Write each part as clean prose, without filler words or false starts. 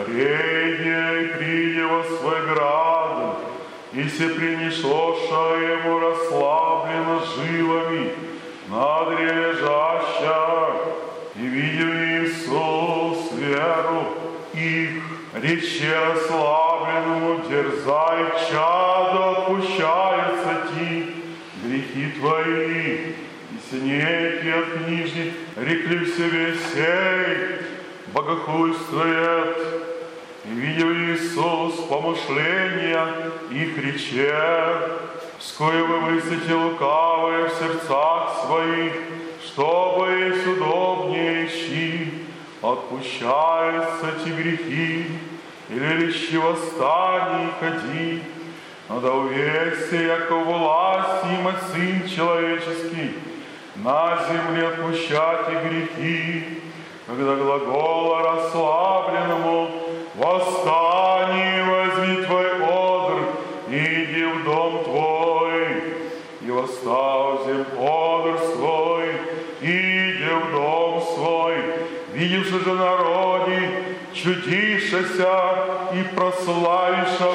Царение приди во свой град, и се принеслоша ему расслаблено жилами на древе лежаща, и видел Иисус веру их, рече расслабленному дерзай, чадо, отпущаются ти грехи твои, и синеки от книжник рекли в себе сей, богохульствует. И видел Иисус помышления их рече, вскоре вы высоте лукавые в сердцах своих, чтобы есть удобнее ищи, отпущаются те грехи, или ищи восстань и ходи, но да уверься, яко власть има Сын Человеческий, на земле отпущать и грехи, когда глагола расслабленному восстань и возьми твой одр, иди в дом твой, и восстав зем одр свой, иди в дом свой, видевши же народи, чудишася и прославиша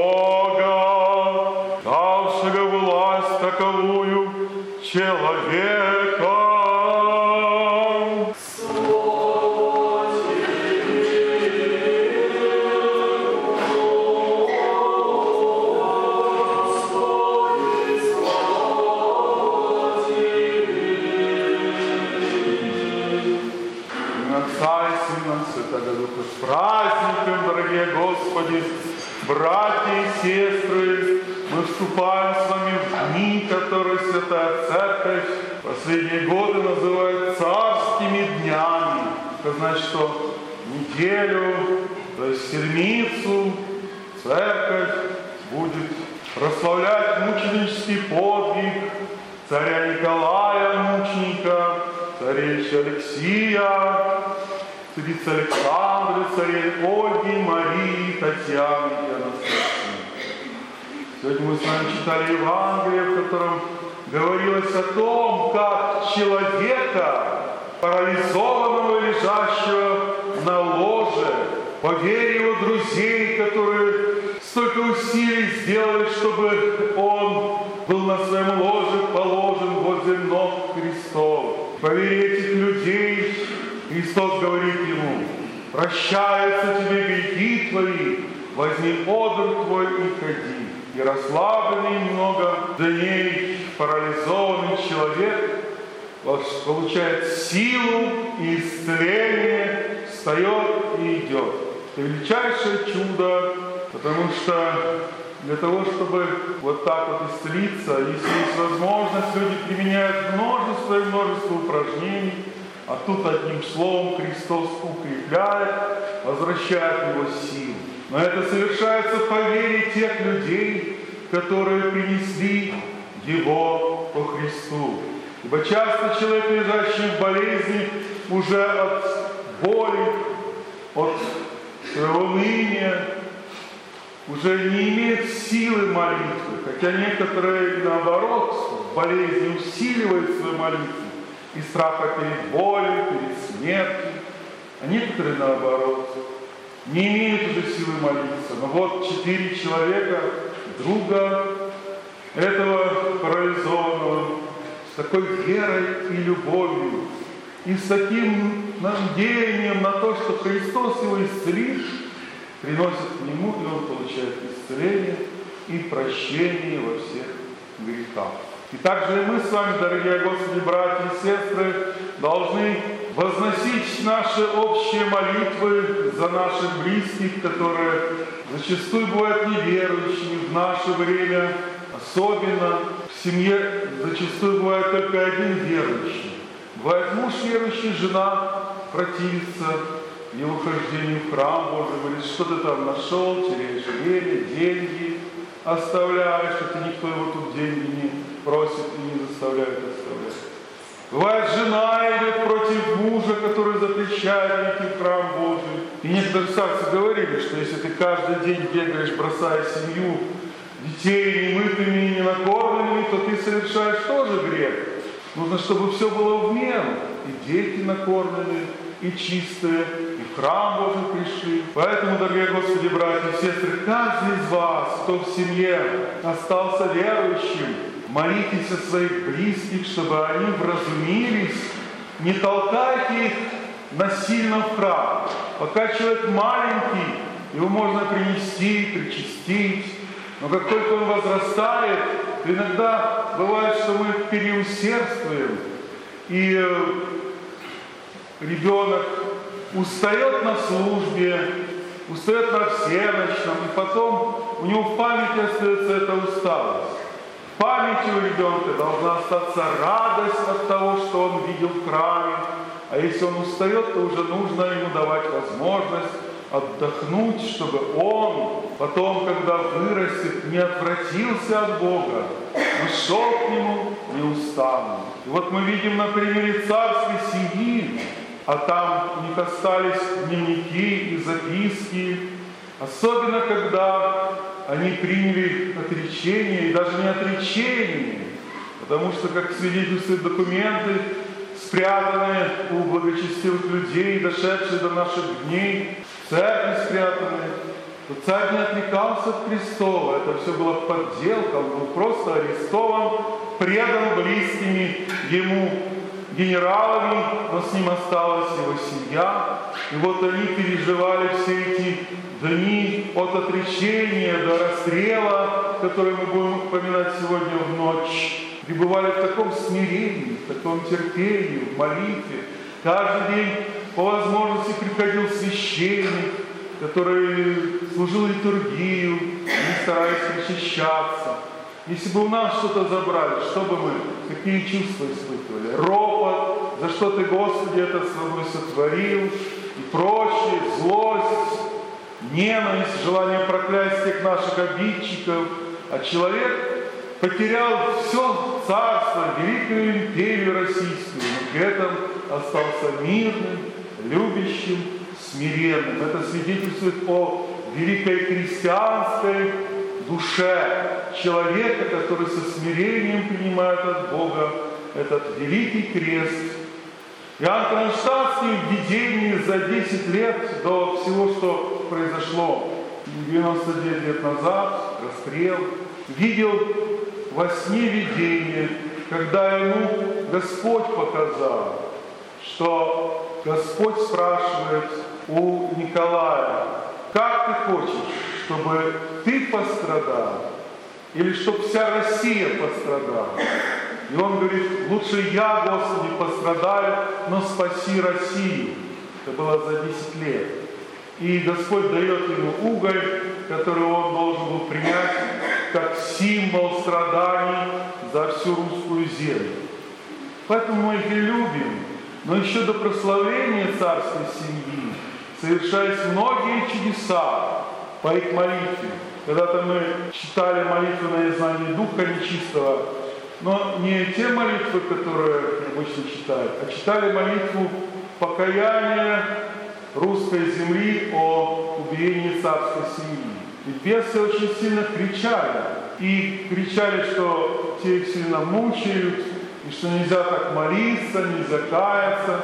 Бога, давшего власть таковую человека. С праздником, дорогие Господи, братья и сестры, мы вступаем с вами в дни, которые Святая Церковь последние годы называет царскими днями. Это значит, что неделю, то есть седмицу, Церковь будет прославлять мученический подвиг царя Николая Мученика, царевича Алексия, царицы Александры, царей Ольги, Марии, Татьяны и Анастасии. Сегодня мы с вами читали Евангелие, в котором говорилось о том, как человека, парализованного, лежащего на ложе, по вере его друзей, которые столько усилий сделали, чтобы он был на своем ложе положен возле ног Христов. По вере этих людей Христос говорит ему: прощаются тебе грехи твои, возьми одр твой и ходи. И расслабленный немного дней парализованный человек получает силу и исцеление, встает и идет. Это величайшее чудо, потому что для того, чтобы вот так вот исцелиться, если есть возможность, люди применяют множество упражнений, а тут одним словом Христос укрепляет, возвращает его силу. Но это совершается по вере тех людей, которые принесли его по Христу. Ибо часто человек, лежащий в болезни, уже от боли, от своего уныния, уже не имеет силы молитвы, хотя некоторые, наоборот, в болезни усиливают свою молитву и страха перед болью, перед смертью, а некоторые, наоборот, не имеют уже силы молиться. Но вот 4 человека, друга этого парализованного, с такой верой и любовью, и с таким надеянием на то, что Христос его исцелит, приносит к нему, и он получает исцеление и прощение во всех грехах. И также и мы с вами, дорогие Господи, братья и сестры, должны возносить наши общие молитвы за наших близких, которые зачастую бывают неверующими в наше время, особенно в семье зачастую бывает только один верующий. Бывает муж верующий, жена противится его хождению в храм Божий, говорит, что ты там нашел, теряешь время, деньги оставляешь, что никто его тут деньги не просит и не заставляет оставлять. Бывает, жена идет против мужа, который запрещает идти в храм Божий. И некоторые старцы говорили, что если ты каждый день бегаешь, бросая семью, детей немытыми и не накормленными, то ты совершаешь тоже грех. Нужно, чтобы все было в меру. И дети накормлены, и чистые, и в храм Божий пришли. Поэтому, дорогие Господи, братья и сестры, каждый из вас, кто в семье остался верующим, молитесь о своих близких, чтобы они вразумились. Не толкайте их насильно в храм. Пока человек маленький, его можно принести, причастить. Но как только он возрастает, то иногда бывает, что мы переусердствуем, и ребенок устает на службе, устает на всеночном, и потом у него в памяти остается эта усталость. В памяти у ребенка должна остаться радость от того, что он видел в храме. А если он устает, то уже нужно ему давать возможность отдохнуть, чтобы он потом, когда вырастет, не отвратился от Бога, но шел к Нему неустанно. И вот мы видим на примере царской семьи, а там у них остались дневники и записки, особенно когда они приняли отречение, и даже не отречение, потому что, как свидетельствуют документы, спрятанные у благочестивых людей, дошедшие до наших дней, в церкви спрятанные, то царь не отрекался от престола. Это все было подделка, он был просто арестован, предан близкими ему генералами, но с ним осталась его семья. И вот они переживали все эти дни от отречения до расстрела, который мы будем упоминать сегодня в ночь. Пребывали в таком смирении, в таком терпении, в молитве. Каждый день по возможности приходил священник, который служил литургию, не стараясь причащаться. Если бы у нас что-то забрали, что бы мы, какие чувства испытывали? Ропот, за что Ты, Господи, это с собой сотворил, и прочее, злость, ненависть, желание проклясть всех наших обидчиков. А человек потерял все царство, великую империю российскую, но при этом остался мирным, любящим, смиренным. Это свидетельствует о великой христианской душе человека, который со смирением принимает от Бога этот великий крест. Иоанн Кронштадтский в видении за 10 лет до всего, что произошло 99 лет назад, расстрел, видел во сне видение, когда ему Господь показал, что Господь спрашивает у Николая: как ты хочешь, чтобы ты пострадал, или чтобы вся Россия пострадала? И он говорит: лучше я, Господи, пострадаю, но спаси Россию. Это было за 10 лет. И Господь дает ему уголь, который он должен был принять как символ страданий за всю русскую землю. Поэтому мы их и любим. Но еще до прославления царской семьи совершались многие чудеса по их молитве. Когда-то мы читали молитвенное знание Духа Нечистого, но не те молитвы, которые обычно читают, а читали молитву покаяния русской земли о убиении царской семьи. И бесы очень сильно кричали. И кричали, что те их сильно мучают, и что нельзя так молиться, нельзя каяться.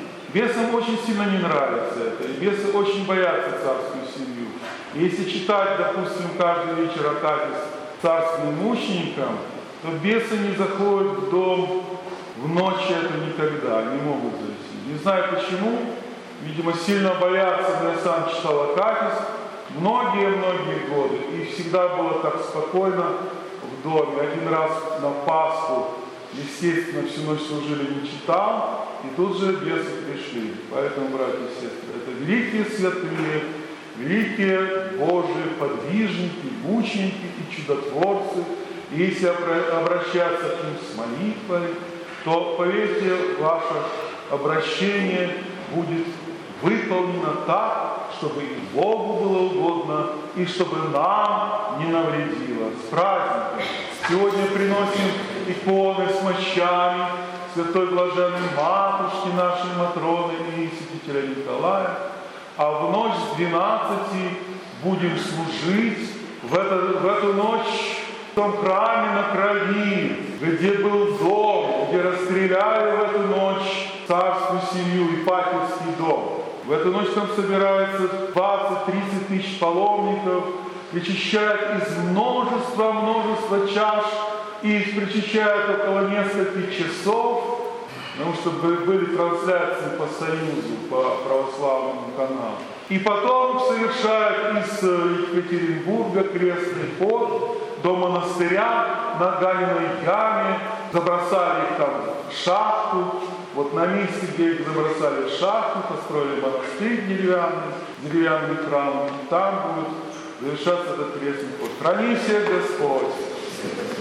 Бесам очень сильно не нравится это, и бесы очень боятся царскую семью. И если читать, допустим, каждый вечер Акафист царским мученикам, то бесы не заходят в дом в ночь, это никогда, не могут зайти. Не знаю почему, видимо, сильно боятся, но я сам читал Акафист многие-многие годы, и всегда было так спокойно в доме. Один раз на Пасху, естественно, всю ночь служили, не читал, и тут же бесы пришли. Поэтому, братья и сестры, это великие святые, великие Божии подвижники, мученики и чудотворцы. И если обращаться к ним с молитвой, то, поверьте, ваше обращение будет выполнено так, чтобы и Богу было угодно, и чтобы нам не навредило. С праздником! Сегодня приносим иконы с мощами святой блаженной Матушки нашей Матроны и святителя Николая, а в ночь с 12 будем служить в эту ночь в том храме на крови, где был дом, где расстреляли В эту ночь там собирается 20-30 тысяч паломников, причащают из множества чаш, и их причащают около нескольких часов, потому что были трансляции по Союзу, по православному каналу. И потом совершают из Екатеринбурга крестный ход до монастыря на Ганиной яме, забросали их там в шахту. Вот на месте, где их забросали в шахту, построили монастырь деревянный храм, и там будет завершаться этот крестный ход. Храни всех Господь!